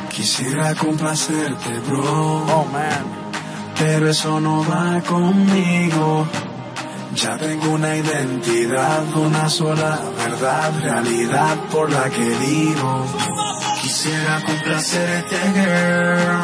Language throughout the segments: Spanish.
Quisiera complacerte, bro. Oh, man. Pero eso no va conmigo. Ya tengo una identidad, una sola verdad, realidad por la que vivo. Quisiera complacerte, girl,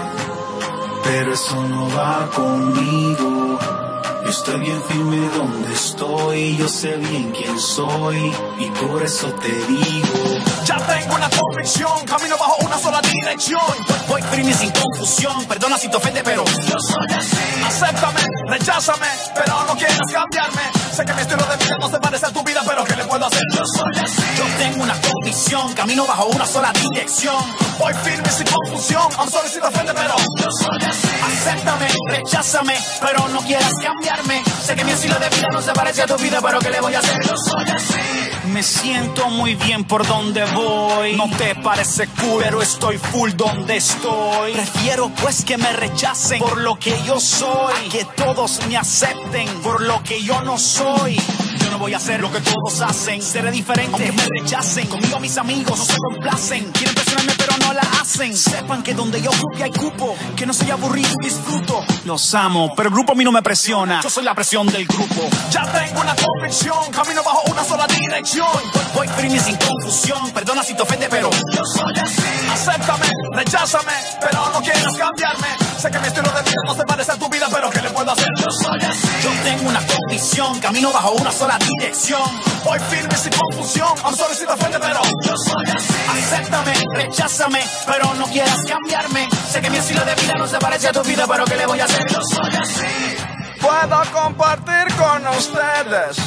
pero eso no va conmigo. Yo estoy bien firme donde estoy, yo sé bien quién soy y por eso te digo. Ya tengo una convicción, camino bajo una sola dirección. Voy firme sin confusión, perdona si te ofende, pero yo soy así. Acéptame, recházame, pero no quieras cambiarme. Sé que mi estilo de vida no se parece a tu vida, pero ¿qué le puedo hacer? Yo soy así. Yo tengo una convicción, camino bajo una sola dirección. Voy firme sin confusión, I'm sorry si te ofende, pero yo soy así. Acéptame, recházame, pero no quieras cambiarme. Sé que mi estilo de vida no se parece a tu vida, pero ¿qué le voy a hacer? Yo soy así. Me siento muy bien por donde voy. No te parece cool, pero estoy full donde estoy. Prefiero pues que me rechacen por lo que yo soy, a que todos me acepten por lo que yo no soy. Yo no voy a hacer lo que todos hacen. Seré diferente, aunque me rechacen. Conmigo mis amigos no se complacen. Quieren presionarme pero no la hacen. Sepan que donde yo ocupe hay cupo. Que no soy aburrido y disfruto. Los amo, pero el grupo a mí no me presiona. Yo soy la presión del grupo. Ya tengo una convicción, camino bajo una sola dirección. Voy firme sin confusión, perdona si te ofende, pero yo soy así. Acéptame, recházame, pero no quieras cambiarme. Sé que mi estilo de vida no se parece a tu vida, pero ¿qué le puedo hacer? Yo soy así. Yo tengo una convicción, camino bajo una sola dirección. Voy firme sin confusión, I'm sorry si te ofende, pero yo soy así. Acéptame, recházame, pero no quieras cambiarme. Sé que mi estilo de vida no se parece a tu vida, pero ¿qué le voy a hacer? Yo soy así. Puedo compartir con ustedes,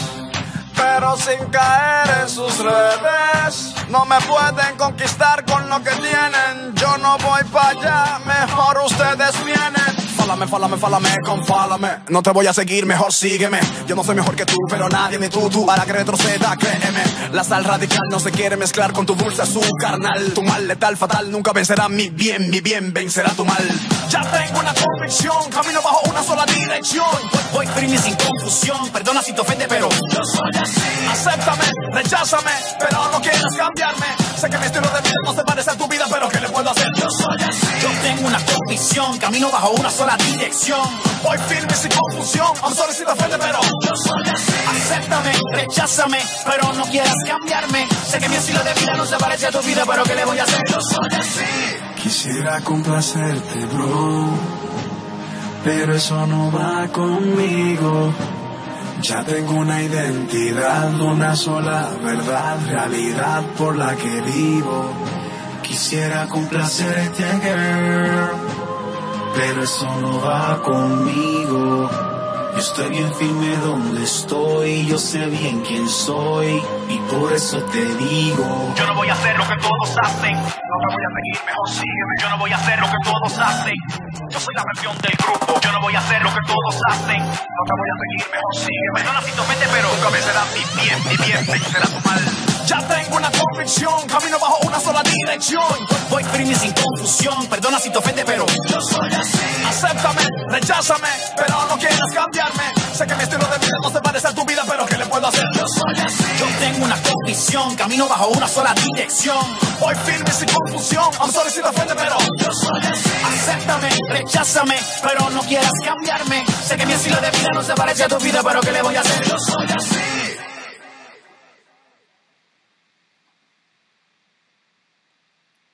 pero sin caer en sus redes. No me pueden conquistar con lo que tienen. Yo no voy para allá, mejor ustedes vienen. Fálame, confálame. No te voy a seguir, mejor sígueme. Yo no soy mejor que tú, pero nadie ni tú para que retroceda, créeme. La sal radical no se quiere mezclar con tu dulce azúcar carnal. Tu mal letal, fatal, nunca vencerá mi bien vencerá tu mal. Ya tengo una convicción, camino bajo una sola dirección. Voy firme sin confusión, perdona si te ofende, pero yo soy así. Acéptame, recházame, pero no quieras cambiarme. Sé que mi estilo de vida no se parece a tu vida, pero ¿qué le puedo hacer? Yo soy así. Yo tengo una convicción, camino bajo una sola dirección. Voy firme sin confusión, I'm sorry si te ofende, pero yo soy así. Acéptame, recházame, pero no quieras cambiarme. Sé que mi estilo de vida no se parece a tu vida, pero ¿qué le voy a hacer? Yo soy así. Quisiera complacerte, bro, pero eso no va conmigo. Ya tengo una identidad, una sola verdad, realidad por la que vivo. Quisiera complacerte, girl, pero eso no va conmigo. Yo estoy bien firme donde estoy, yo sé bien quién soy y por eso te digo. Yo no voy a hacer lo que todos hacen. No te voy a seguir, mejor sígueme. Yo no voy a hacer lo que todos hacen. Yo soy la versión del grupo. Yo no voy a hacer lo que todos hacen. No te voy a seguir, mejor sígueme. Perdona si te ofende, pero nunca vencerá mi bien vencerá tu mal. Ya tengo una convicción, camino bajo una sola dirección. Voy firme sin confusión, perdona si te ofende, pero yo soy así. Acéptame, recházame, pero no quieras cambiarme. Sé que mi estilo de vida no se parece a tu vida, pero ¿qué le puedo hacer? Yo soy así. Yo tengo una convicción, camino bajo una sola dirección. Voy firme sin confusión, I'm sorry si te ofende, pero yo soy así. Acéptame, recházame, pero no quieras cambiarme. Sé que mi estilo de vida no se parece a tu vida, pero ¿qué le voy a hacer? Yo soy así.